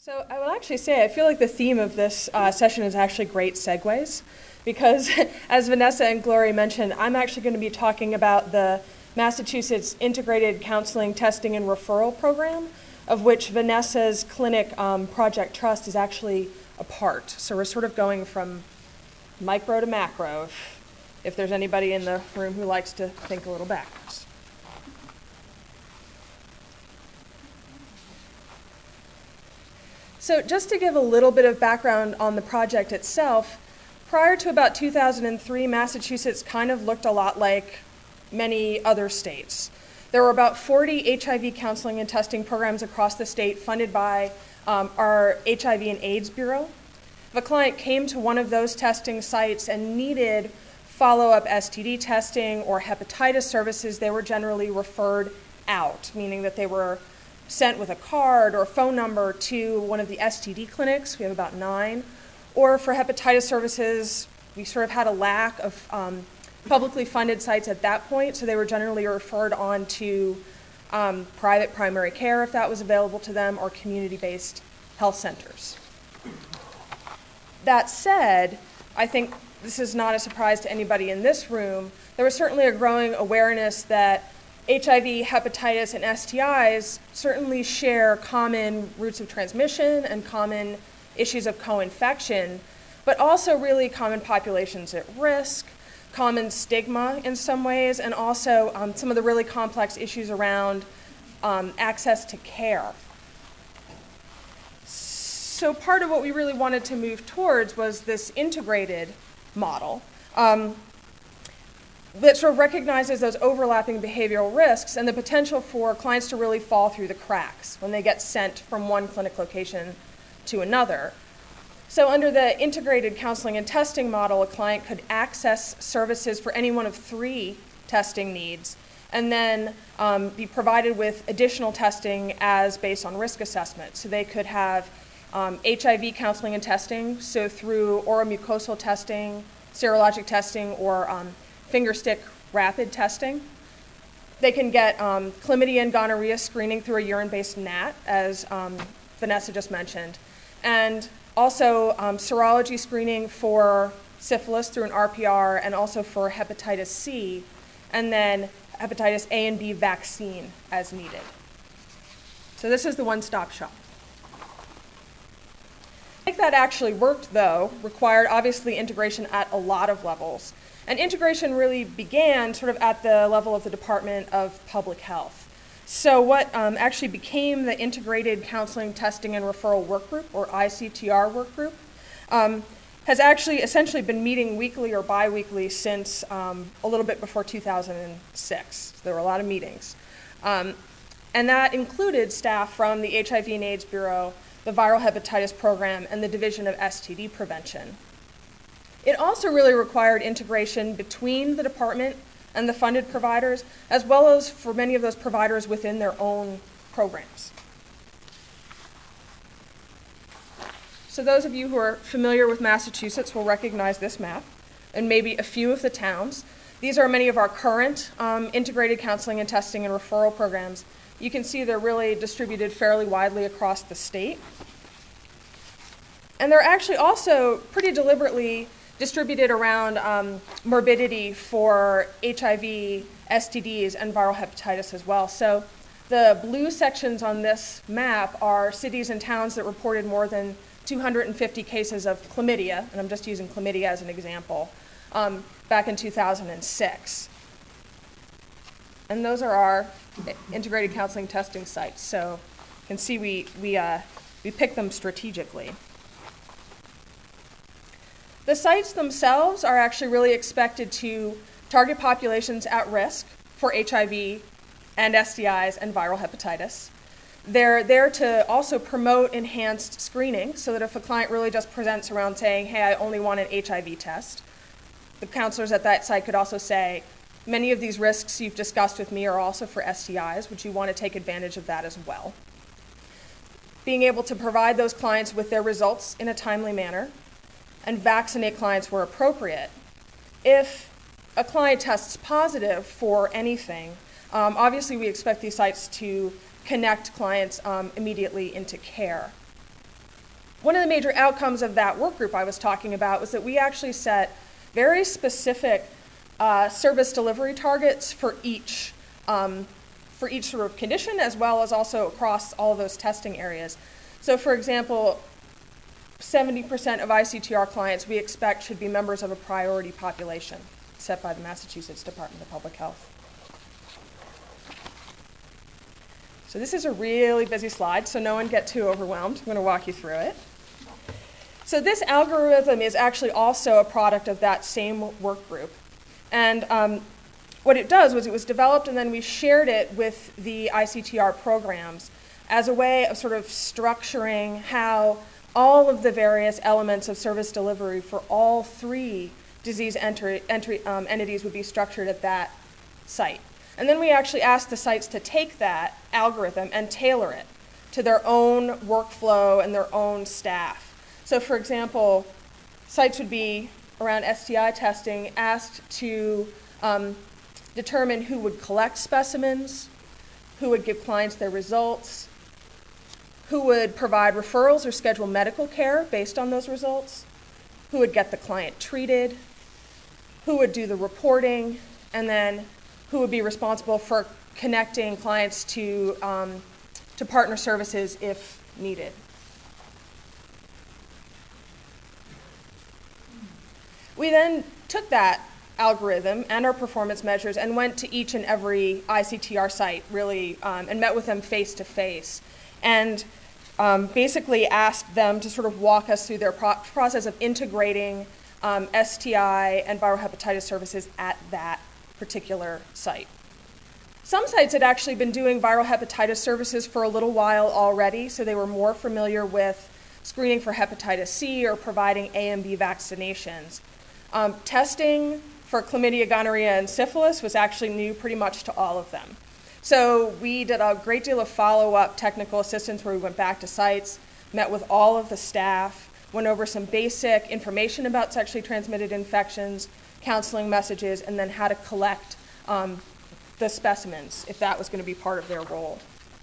So I will actually say I feel like the theme of this session is actually great segues because as Vanessa and Gloria mentioned, I'm actually going to be talking about the Massachusetts Integrated Counseling, Testing, and Referral Program, of which Vanessa's clinic, Project Trust, is actually a part. So we're sort of going from micro to macro, if there's anybody in the room who likes to think a little backwards. So just to give a little bit of background on the project itself, prior to about 2003, Massachusetts kind of looked a lot like many other states. There were about 40 HIV counseling and testing programs across the state funded by our HIV and AIDS Bureau. If a client came to one of those testing sites and needed follow-up STD testing or hepatitis services, they were generally referred out, meaning that they were sent with a card or phone number to one of the STD clinics. We have about 9. Or for hepatitis services, we sort of had a lack of publicly funded sites at that point, so they were generally referred on to private primary care if that was available to them, or community-based health centers. That said, I think this is not a surprise to anybody in this room. There was certainly a growing awareness that HIV, hepatitis, and STIs certainly share common routes of transmission and common issues of co-infection, but also really common populations at risk, common stigma in some ways, and also some of the really complex issues around access to care. So part of what we really wanted to move towards was this integrated model that sort of recognizes those overlapping behavioral risks and the potential for clients to really fall through the cracks when they get sent from one clinic location to another. So under the integrated counseling and testing model, a client could access services for any one of 3 testing needs and then be provided with additional testing as based on risk assessment. So they could have HIV counseling and testing, so through oromucosal testing, serologic testing, or finger stick rapid testing. They can get chlamydia and gonorrhea screening through a urine-based NAT, as Vanessa just mentioned, and also serology screening for syphilis through an RPR, and also for hepatitis C, and then hepatitis A and B vaccine as needed. So this is the one-stop shop. To make that actually worked, though, required obviously integration at a lot of levels. And integration really began sort of at the level of the Department of Public Health. So what actually became the Integrated Counseling, Testing, and Referral Work Group, or ICTR work group, has actually essentially been meeting weekly or biweekly since a little bit before 2006. So there were a lot of meetings. And that included staff from the HIV and AIDS Bureau, the Viral Hepatitis Program, and the Division of STD Prevention. It also really required integration between the department and the funded providers, as well as for many of those providers within their own programs. So those of you who are familiar with Massachusetts will recognize this map, and maybe a few of the towns. These are many of our current integrated counseling and testing and referral programs. You can see they're really distributed fairly widely across the state. And they're actually also pretty deliberately distributed around morbidity for HIV, STDs, and viral hepatitis as well. So the blue sections on this map are cities and towns that reported more than 250 cases of chlamydia, and I'm just using chlamydia as an example, back in 2006. And those are our integrated counseling testing sites. So you can see we pick them strategically. The sites themselves are actually really expected to target populations at risk for HIV and STIs and viral hepatitis. They're there to also promote enhanced screening so that if a client really just presents around saying, hey, I only want an HIV test, the counselors at that site could also say, many of these risks you've discussed with me are also for STIs. Would you want to take advantage of that as well? Being able to provide those clients with their results in a timely manner and vaccinate clients where appropriate. If a client tests positive for anything, obviously we expect these sites to connect clients immediately into care. One of the major outcomes of that work group I was talking about was that we actually set very specific service delivery targets for each sort of condition, as well as also across all of those testing areas. So for example, 70% of ICTR clients we expect should be members of a priority population set by the Massachusetts Department of Public Health. So this is a really busy slide, so no one get too overwhelmed. I'm going to walk you through it. So this algorithm is actually also a product of that same work group. And what it does was it was developed and then we shared it with the ICTR programs as a way of sort of structuring how all of the various elements of service delivery for all three disease entities would be structured at that site. And then we actually asked the sites to take that algorithm and tailor it to their own workflow and their own staff. So for example, sites would be around STI testing asked to determine who would collect specimens, who would give clients their results, who would provide referrals or schedule medical care based on those results, who would get the client treated, who would do the reporting, and then who would be responsible for connecting clients to partner services if needed. We then took that algorithm and our performance measures and went to each and every ICTR site really and met with them face to face and basically asked them to sort of walk us through their process of integrating STI and viral hepatitis services at that particular site. Some sites had actually been doing viral hepatitis services for a little while already, so they were more familiar with screening for hepatitis C or providing A and B vaccinations. Testing for chlamydia, gonorrhea, and syphilis was actually new pretty much to all of them. So we did a great deal of follow-up technical assistance where we went back to sites, met with all of the staff, went over some basic information about sexually transmitted infections, counseling messages, and then how to collect the specimens if that was going to be part of their role.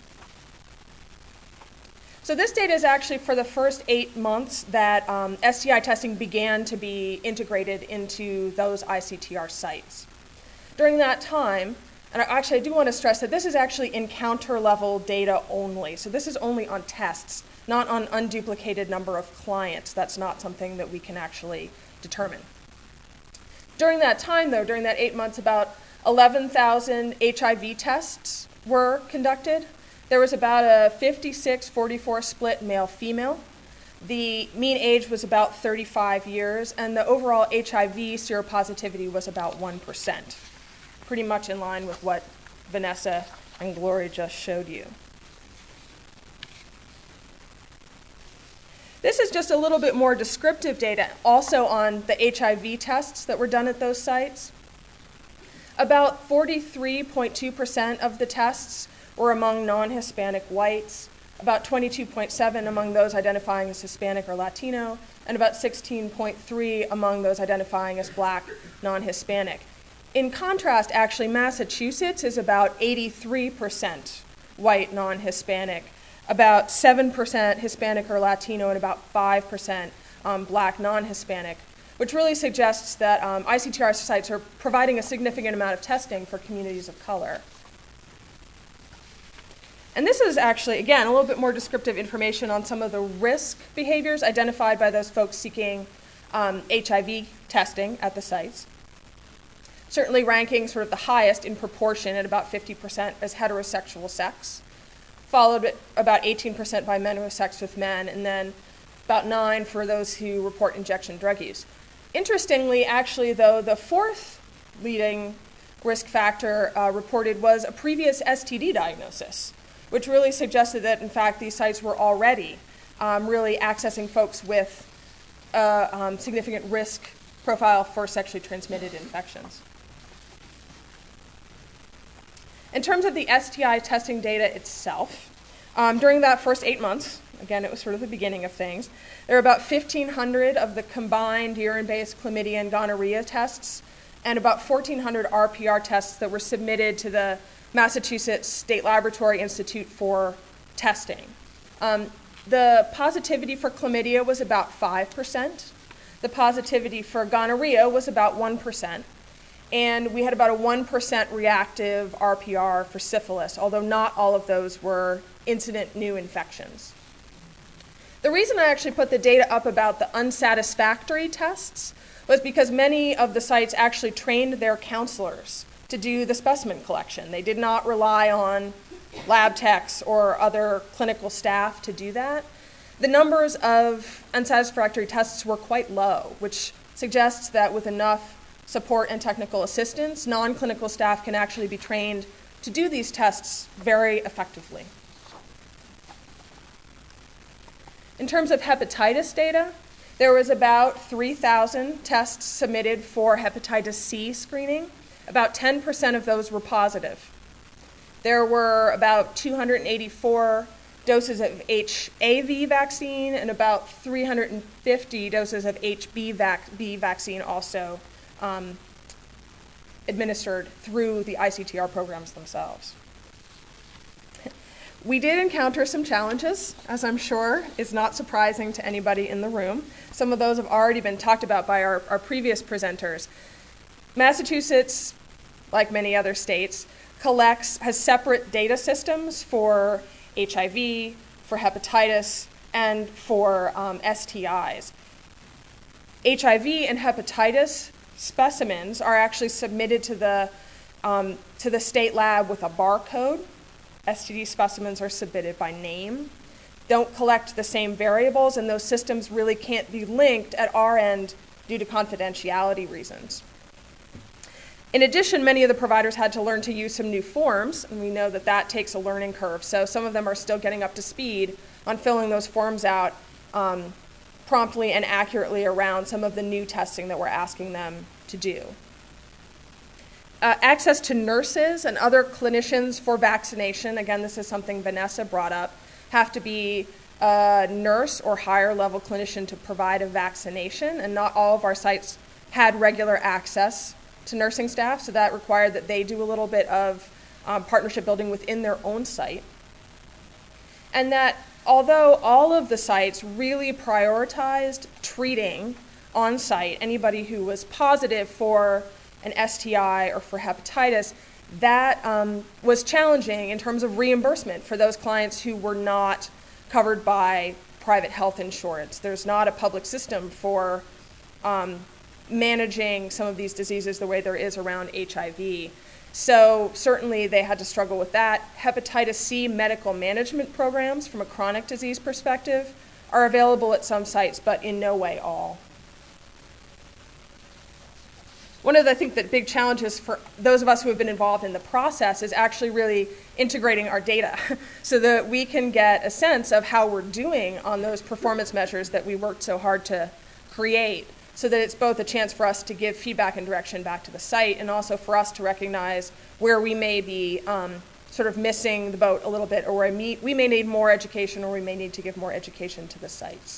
So this data is actually for the first 8 months that STI testing began to be integrated into those ICTR sites. During that time, and actually I do want to stress that this is actually encounter level data only. So this is only on tests, not on unduplicated number of clients. That's not something that we can actually determine. During that time, though, during that 8 months, about 11,000 HIV tests were conducted. There was about a 56-44 split male-female. The mean age was about 35 years, and the overall HIV seropositivity was about 1%, pretty much in line with what Vanessa and Gloria just showed you. This is just a little bit more descriptive data also on the HIV tests that were done at those sites. About 43.2% of the tests were among non-Hispanic whites, about 22.7% among those identifying as Hispanic or Latino, and about 16.3% among those identifying as Black, non-Hispanic. In contrast, actually, Massachusetts is about 83% white, non-Hispanic, about 7% Hispanic or Latino, and about 5% Black, non-Hispanic, which really suggests that ICTR sites are providing a significant amount of testing for communities of color. And this is actually, again, a little bit more descriptive information on some of the risk behaviors identified by those folks seeking HIV testing at the sites. Certainly ranking sort of the highest in proportion at about 50% as heterosexual sex, followed at about 18% by men who have sex with men, and then about 9% for those who report injection drug use. Interestingly, actually, though, the fourth leading risk factor reported was a previous STD diagnosis, which really suggested that, in fact, these sites were already really accessing folks with a significant risk profile for sexually transmitted infections. In terms of the STI testing data itself, during that first 8 months, again, it was sort of the beginning of things, there were about 1,500 of the combined urine-based chlamydia and gonorrhea tests, and about 1,400 RPR tests that were submitted to the Massachusetts State Laboratory Institute for testing. The positivity for chlamydia was about 5%. The positivity for gonorrhea was about 1%. And we had about a 1% reactive RPR for syphilis, although not all of those were incident new infections. The reason I actually put the data up about the unsatisfactory tests was because many of the sites actually trained their counselors to do the specimen collection. They did not rely on lab techs or other clinical staff to do that. The numbers of unsatisfactory tests were quite low, which suggests that with enough support and technical assistance, non-clinical staff can actually be trained to do these tests very effectively. In terms of hepatitis data, there was about 3,000 tests submitted for hepatitis C screening. About 10% of those were positive. There were about 284 doses of HAV vaccine and about 350 doses of HB vaccine also administered through the ICTR programs themselves. We did encounter some challenges, as I'm sure is not surprising to anybody in the room. Some of those have already been talked about by our previous presenters. Massachusetts, like many other states, has separate data systems for HIV, for hepatitis, and for STIs. HIV and hepatitis specimens are actually submitted to the state lab with a barcode. STD specimens are submitted by name. Don't collect the same variables, and those systems really can't be linked at our end due to confidentiality reasons. In addition, many of the providers had to learn to use some new forms, and we know that that takes a learning curve. So some of them are still getting up to speed on filling those forms out promptly and accurately around some of the new testing that we're asking them to do. Access to nurses and other clinicians for vaccination, again, this is something Vanessa brought up, have to be a nurse or higher level clinician to provide a vaccination, and not all of our sites had regular access to nursing staff, so that required that they do a little bit of partnership building within their own site. And that although all of the sites really prioritized treating on site anybody who was positive for an STI or for hepatitis, that was challenging in terms of reimbursement for those clients who were not covered by private health insurance. There's not a public system for managing some of these diseases the way there is around HIV. So certainly they had to struggle with that. Hepatitis C medical management programs from a chronic disease perspective are available at some sites, but in no way all. One of the, I think, that big challenges for those of us who have been involved in the process is actually really integrating our data so that we can get a sense of how we're doing on those performance measures that we worked so hard to create, so that it's both a chance for us to give feedback and direction back to the site, and also for us to recognize where we may be sort of missing the boat a little bit, or where we may need more education, or we may need to give more education to the sites.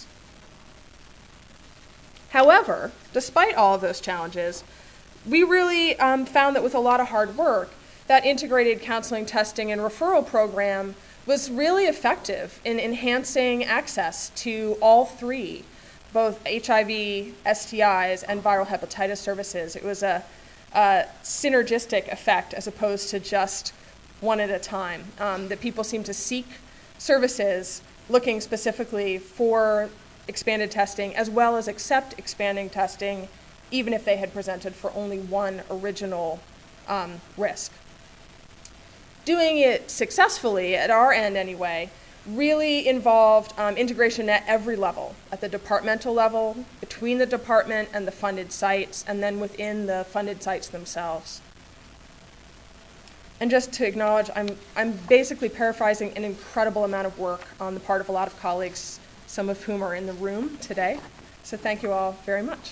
However, despite all of those challenges, we really found that with a lot of hard work, that integrated counseling, testing, and referral program was really effective in enhancing access to all three, both HIV, STIs, and viral hepatitis services. It was a synergistic effect as opposed to just one at a time, that people seem to seek services looking specifically for expanded testing, as well as accept expanding testing even if they had presented for only one original risk. Doing it successfully, at our end anyway, really involved integration at every level, at the departmental level, between the department and the funded sites, and then within the funded sites themselves. And just to acknowledge, I'm basically paraphrasing an incredible amount of work on the part of a lot of colleagues, some of whom are in the room today. So thank you all very much.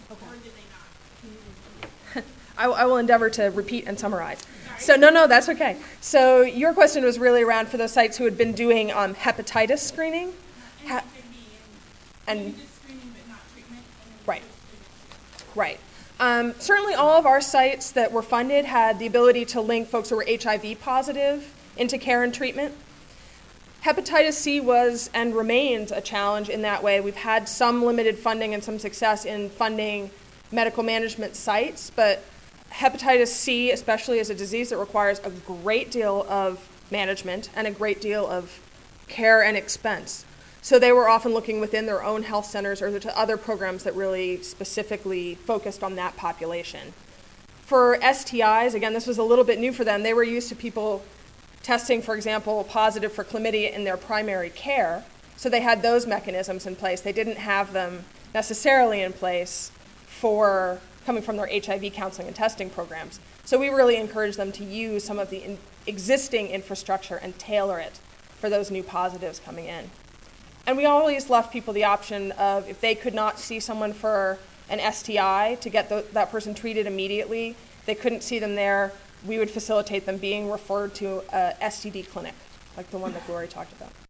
Okay. Or did they not? Can you repeat? I will endeavor to repeat and summarize. So no, that's okay. So your question was really around for those sites who had been doing hepatitis screening. And maybe just screening but not treatment. Right. Right. Certainly all of our sites that were funded had the ability to link folks who were HIV positive into care and treatment. Hepatitis C was and remains a challenge in that way. We've had some limited funding and some success in funding medical management sites, but hepatitis C especially is a disease that requires a great deal of management and a great deal of care and expense. So they were often looking within their own health centers or to other programs that really specifically focused on that population. For STIs, again, this was a little bit new for them. They were used to people testing, for example, positive for chlamydia in their primary care. So they had those mechanisms in place. They didn't have them necessarily in place for coming from their HIV counseling and testing programs. So we really encourage them to use some of the existing infrastructure and tailor it for those new positives coming in. And we always left people the option of if they could not see someone for an STI to get that person treated immediately, they couldn't see them there, we would facilitate them being referred to a STD clinic, like the one that Gloria talked about.